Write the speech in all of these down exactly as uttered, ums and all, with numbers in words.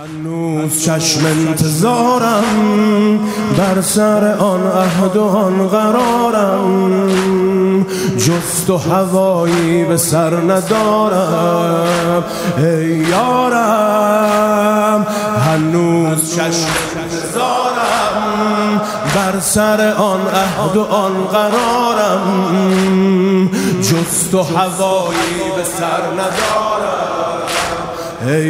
هنوز چشم انتظارم بر سر آن عهد و آن قرارم، جز تو هوایی به سر ندارم ای یارم. هنوز چشم انتظارم بر سر آن عهد و آن قرارم، جز تو هوایی به سر ندارم ای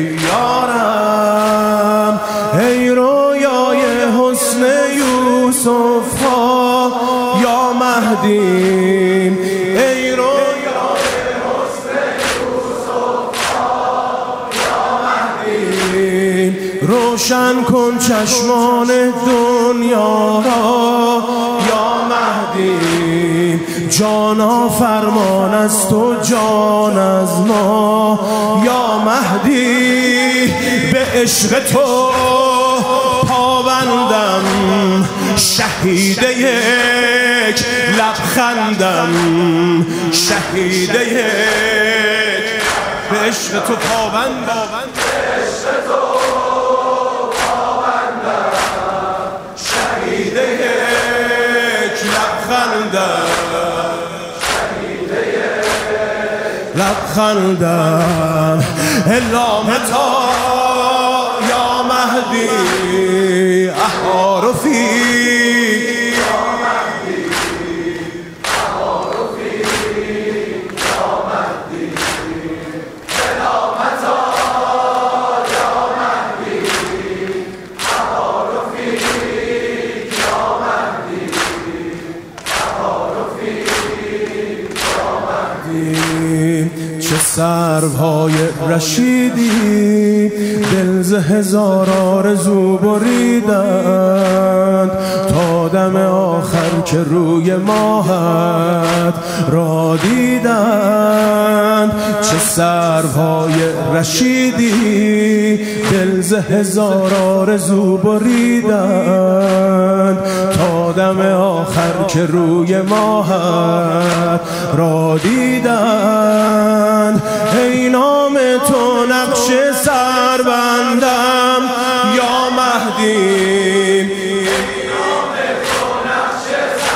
یارم. ای رویای حسن یوسف ها یا مهدی، ای رویای حسن یوسف ها یا مهدی، روشن کن چشمان دنیا را یا مهدی. جانا فرمان از تو جان از ما یا مهدی، به عشق تو پابندم شهید یک لبخندم، شهید یک به عشق تو پابندم، به عشق تو پابندم شهید یک لبخندم، لبخندم الا متى یا مهدی احار فیک یا مهدی، احار فیک یا مهدی الا متى یا مهدی، احار فیک یا مهدی، احار فیک یا مهدی. چه سروهای رشیدی دل ز هزار آرزو بریدند، تا دم آخر که روی ماهت را دیدند. چه سروهای رشیدی دل ز هزار آرزو بریدند، تا دم آخر که روی ماهت را دیدند. ای نام تو نقش سربندم یا مهدی، ای نام تو نقش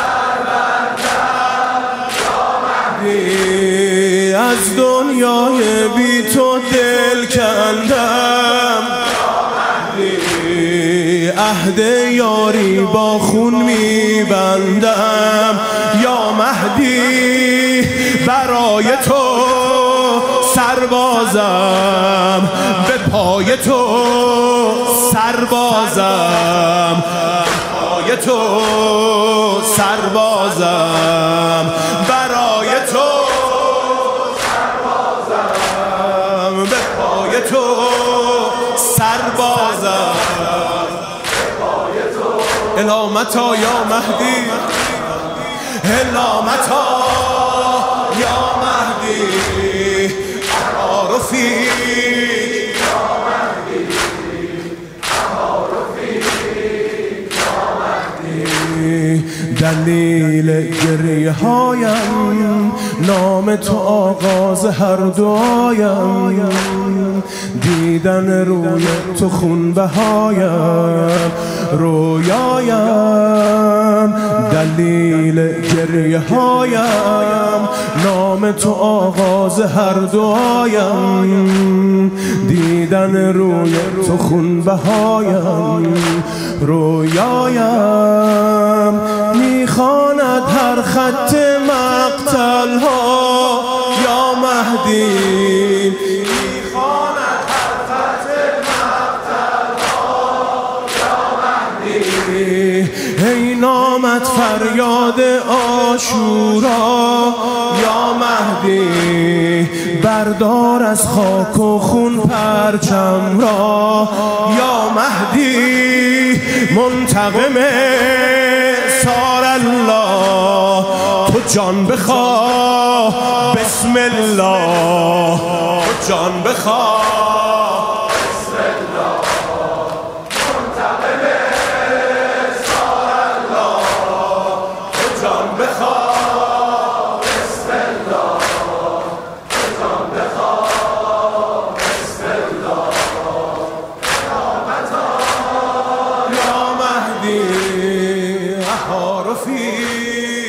سربندم یا مهدی، از دنیای بی تو دل کندم یا مهدی، عهد یاری با خون میبندم یا مهدی. برای تو سربازم به پای تو سربازم، پای تو سربازم، برای تو سربازم به پای تو سربازم، به پای تو الا متى یا مهدی، الا متى یا مهدی احار فیک یا مهدی، احار فیک یا مهدی. دلیل گریه هایم نام تو آغاز هر دعایم، دیدن روی تو خون بهایم رویایم. دلیل گریه هایم نام تو آغاز هر دعایم، دیدن روی تو خون بهایم رویایم. میخواند هر خط مقتل ها یا مهدی، میخواند هر خط مقتل ها یا مهدی. ای نامت فریاد عاشورا یا مهدی، بردار از خاک و خون پرچم را یا مهدی. منتقم سار الله تو جان بخواه بسم الله، تو جان بخواه بسم الله. منتقم سار الله تو جان بخواه بسم الله، تو جان بخواه بسم الله. بهار و فیل